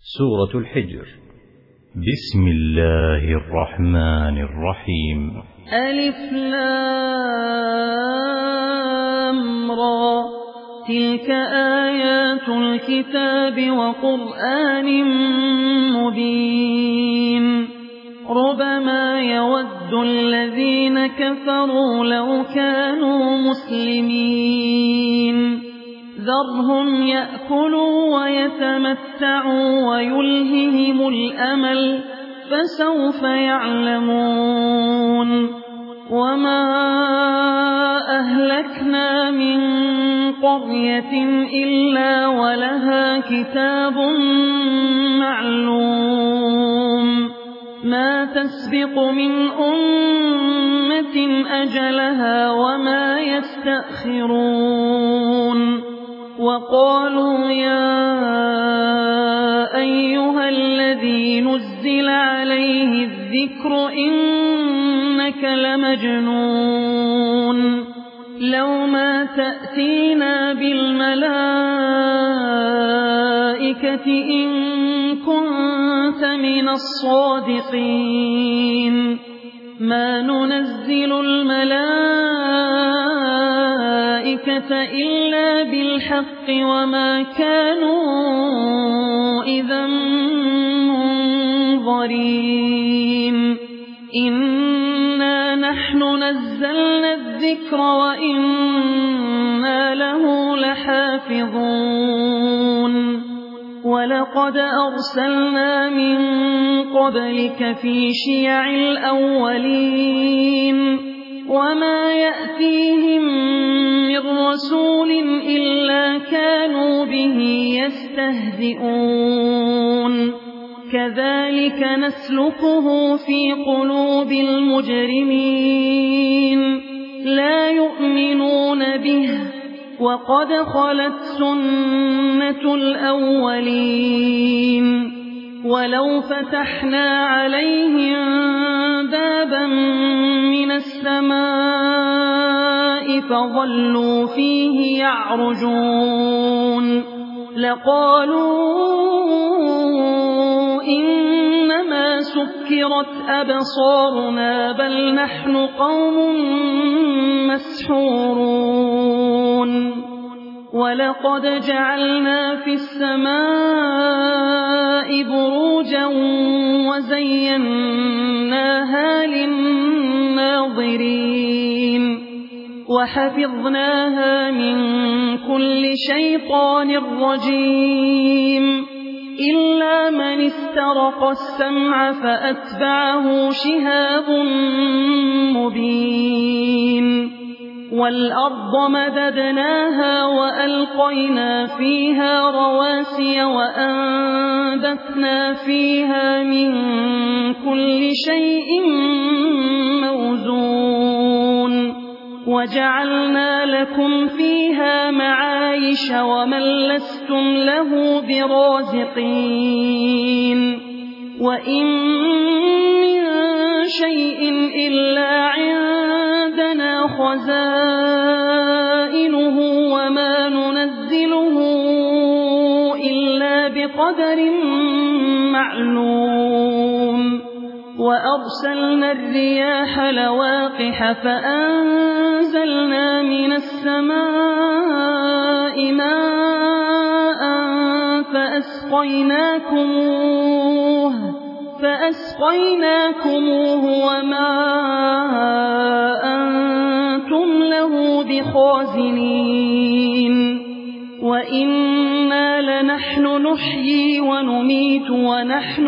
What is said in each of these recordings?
سورة الحجر. بسم الله الرحمن الرحيم. ألف لام را، تلك آيات الكتاب وقرآن مبين. ربما يود الذين كفروا لو كانوا مسلمين، ذرهم يأكلوا ويتمتعوا ويلههم الأمل، فسوف يعلمون. وما أهلكنا من قرية إلا ولها كتاب معلوم، ما تسبق من أمة أجلها وما يستأخرون. وقالوا يا أيها الذي نزل عليه الذكر إنك لمجنون، لو ما تأتينا بالملائكة إن كنت من الصادقين. ما ننزل الملائكة إلا بالحق وما كانوا إذا منظرين. إنا نحن نزلنا الذكر وإنا له لحافظون. ولقد أرسلنا من قبلك في شيع الأولين، وما يأتيهم من رسول إلا كانوا به يستهزئون. كذلك نسلكه في قلوب المجرمين، لا يؤمنون به، وقد خلت سنة الأولين. ولو فتحنا عليهم بابا من السماء فظلوا فيه يعرجون لقالوا إنما سكرت أبصارنا بل نحن قوم مسحورون. ولقد جعلنا في السماء بروجا وزيناها للناظرين، وحفظناها من كل شيطان رجيم، إلا من استرق السمع فأتبعه شهاب مبين. والأرض مددناها وألقينا فيها رواسي وأنبتنا فيها من كل شيء موزون، وجعلنا لكم فيها معايش ومن لستم له برازقين. وإن من شيء إلا عندنا خزائنه وما ننزله إلا بقدر معلوم. وأرسلنا الرياح لواقح فأنزلنا من السماء ماء فأسقيناكموه وما أنتم له بخازنين. وإنا لنحن نحيي ونميت ونحن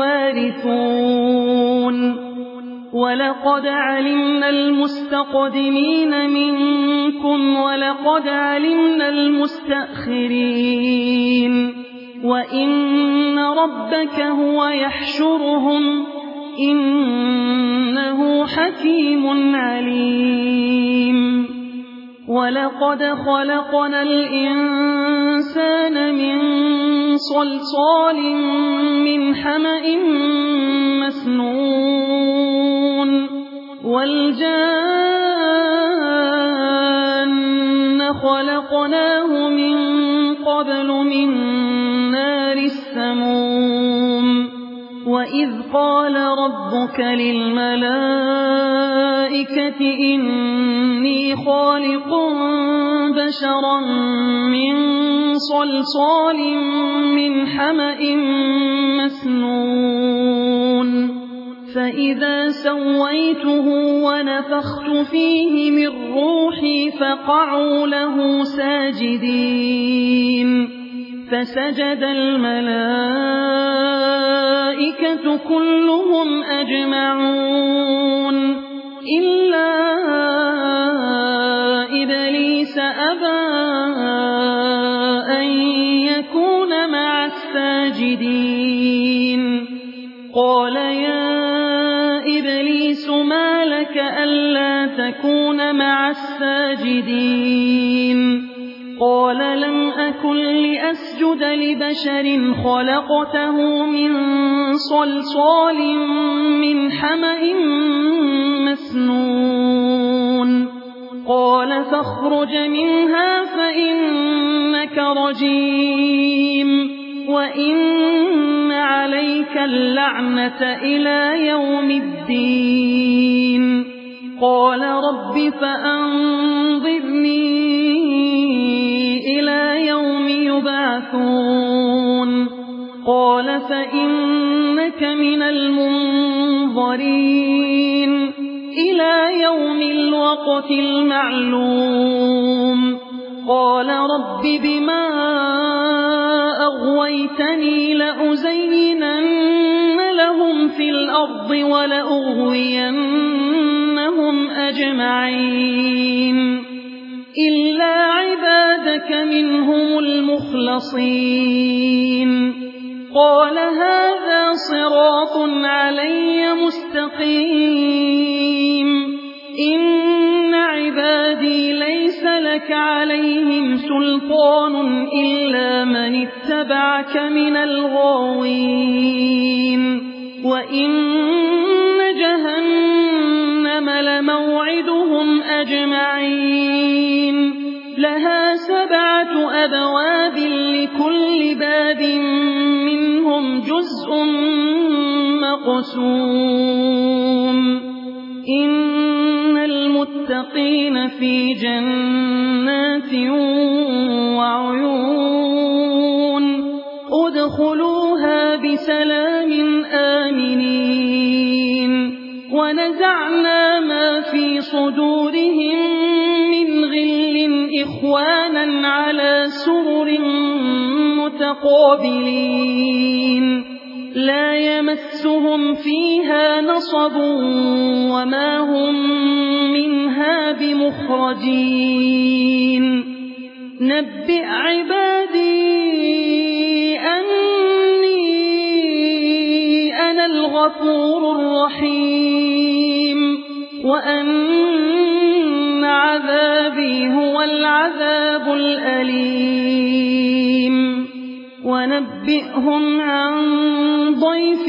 الوارثون. ولقد علمنا المستقدمين منكم ولقد علمنا المستأخرين. وإن ربك هو يحشرهم إنه حكيم عليم. ولقد خلقنا الإنسان من صلصال من حمأ مسنون، والجان خلقناه من قبل من نار السموم. وإذ قال ربك للملائكة إني خالق بشرا من صلصال من حمأ مسنون فإذا سويته ونفخت فيه من روحي فقعوا له ساجدين فسجد الملائكة كلهم أجمعون إلا إبليس أبى أن يكون مع الساجدين قال يا إبليس ما لك ألا تكون مع الساجدين قال لم أكن لأسجد لبشر خلقته من صلصال من حمأ مسنون قال فاخرج منها فإنك رجيم وإن عليك اللعنة إلى يوم الدين قال رب فأنظرني إلى يوم يبعثون قال فإنك من المنظرين إلى يوم الوقت المعلوم قال رب بما أغويتني لأزينن لهم في الأرض ولأغوينهم أجمعين إلا عبادك منهم المخلصين قال هذا صراط علي مستقيم إن عبادي ليس لك عليهم سلطان إلا من اتبعك من الغاوين وإن جهنم لموعدهم أجمعين لها 7 أبواب لكل باب منهم جزء مقسوم إن المتقين في جنات وعيون ادخلوها بسلام آمنين ونزعنا ما في صدورهم من غل إخوانا على سرر متقابلين لا يمسهم فيها نصب وما هم منها بمخرجين نبئ عبادي أني أنا الغفور الرحيم وأن عذابي هو العذاب الأليم ونبئهم عن ضيف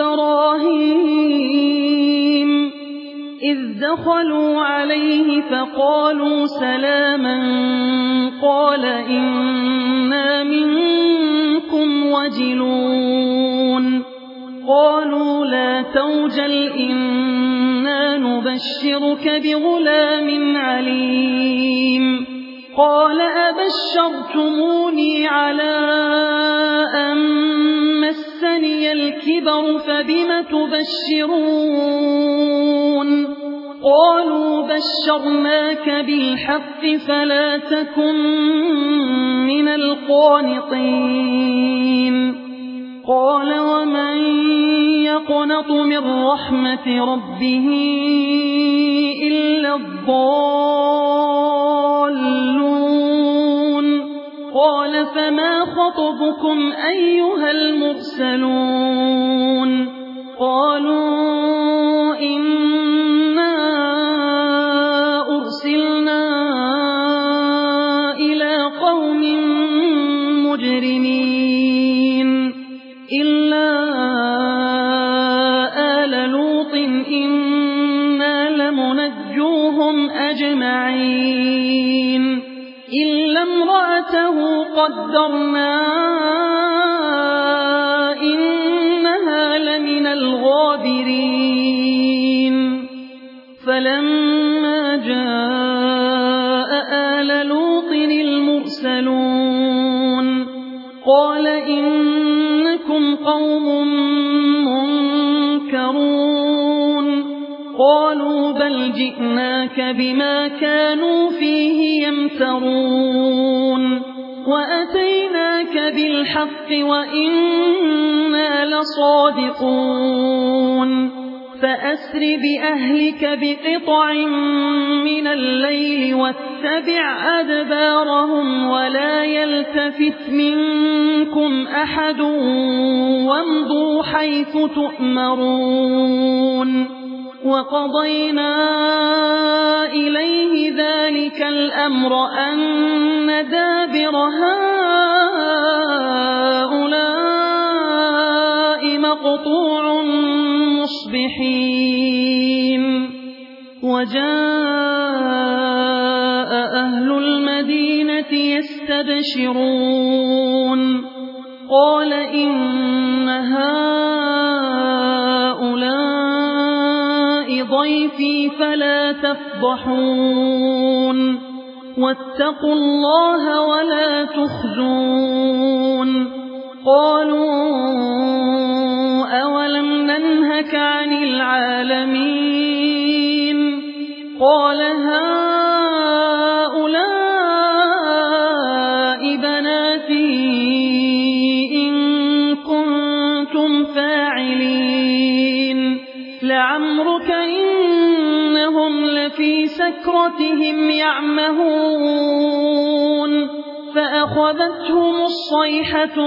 إبراهيم إذ دخلوا عليه فقالوا سلاما قال إنا منكم وجلون قالوا لا توجل إنا نبشرك بغلام عليم قال أبشرتموني على أن مسني الكبر فبم تبشرون قالوا بشرناك بالحق فلا تكن من القانطين قال ومن يقنط من رحمة ربه إلا الضالون قال فما خطبكم أيها المرسلون قالوا إنا أرسلنا إلى قوم مجرمين إلا آل لوط إنا لمنجوهم أجمعين إلا امرأته قدرنا إنها قوم منكرون قالوا بل جئناك بما كانوا فيه يمترون وأتيناك بالحق وإنا لصادقون فأسر بأهلك بقطع من الليل واتبع أدبارهم ولا يلتفت منكم أحد وامضوا حيث تؤمرون وقضينا إليه ذلك الأمر أن دابر هؤلاء مقطوع مصبحين وجاء أهل المدينة يستبشرون قال إن هؤلاء ضيفي فلا تفضحون واتقوا الله ولا تخزون قالوا أولم ننهك عن العالمين قال هؤلاء بناتي إن كنتم فاعلين لعمرك إنهم لفي سكرتهم يعمهون فأخذتهم الصيحة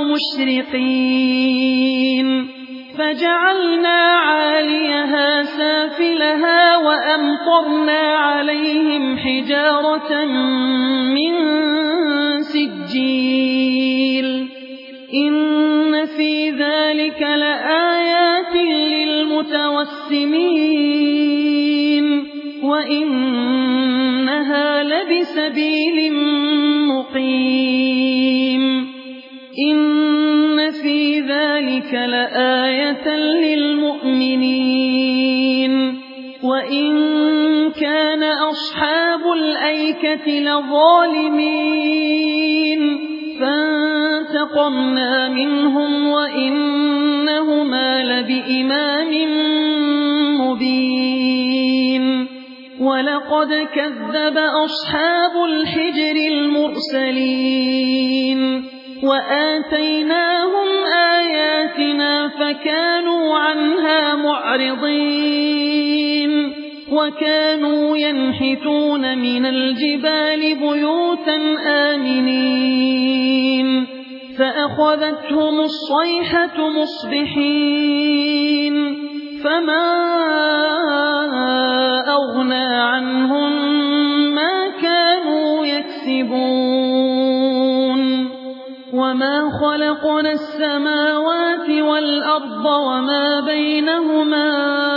مشرقين فجعلنا عاليها سافلها وأمطرنا عليهم حجارة من سجيل إن في ذلك لآيات للمتوسمين وإنها لبسبيل مقيم إن في ذلك لآية للمؤمنين وإن كان أصحاب الأيكة لظالمين فانتقمنا منهم وإنهما لبإمام مبين ولقد كذب أصحاب الحجر المرسلين وآتيناهم آياتنا فكانوا عنها معرضين وكانوا ينحتون من الجبال بيوتا آمنين فأخذتهم الصيحة مصبحين فما أغنى عنهم ما كانوا يكسبون وما خلقنا السماوات والأرض وما بينهما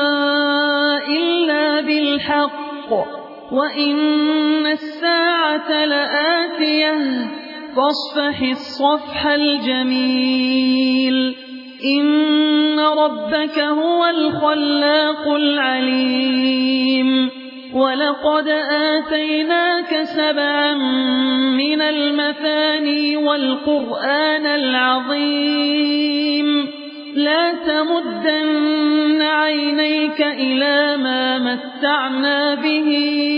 إلا بالحق وإن الساعة لآتية فاصفح الصفح الجميل إن ربك هو الخلاق العليم ولقد آتيناك 7 من المثاني والقرآن العظيم لا تمدن عينيك إلى ما متعنا به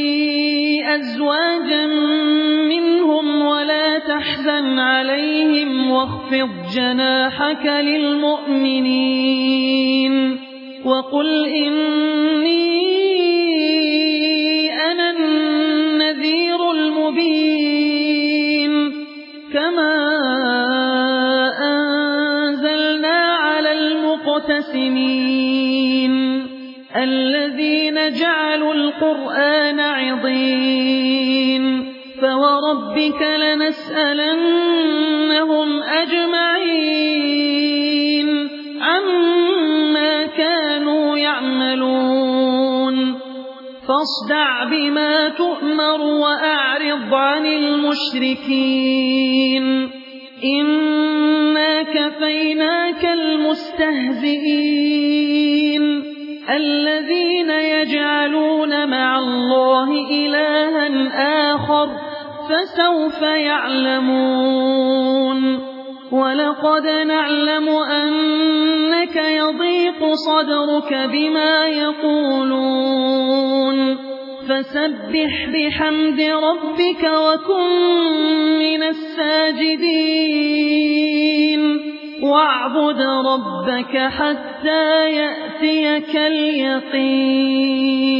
أزواجا منهم ولا تحزن عليهم واخفض جناحك للمؤمنين وقل إني أنا النذير المبين كما أنزلنا على المقتسمين الذين جعلوا القرآن عضين فوربك لنسألنهم أجمعين عما كانوا يعملون فاصدع بما تؤمر وأعرض عن المشركين إنا كفيناك المستهزئين الذين يجعلون مع الله إلها آخر فسوف يعلمون ولقد نعلم أنك يضيق صدرك بما يقولون فسبح بحمد ربك وكن من الساجدين واعبد ربك حتى يأتيك اليقين.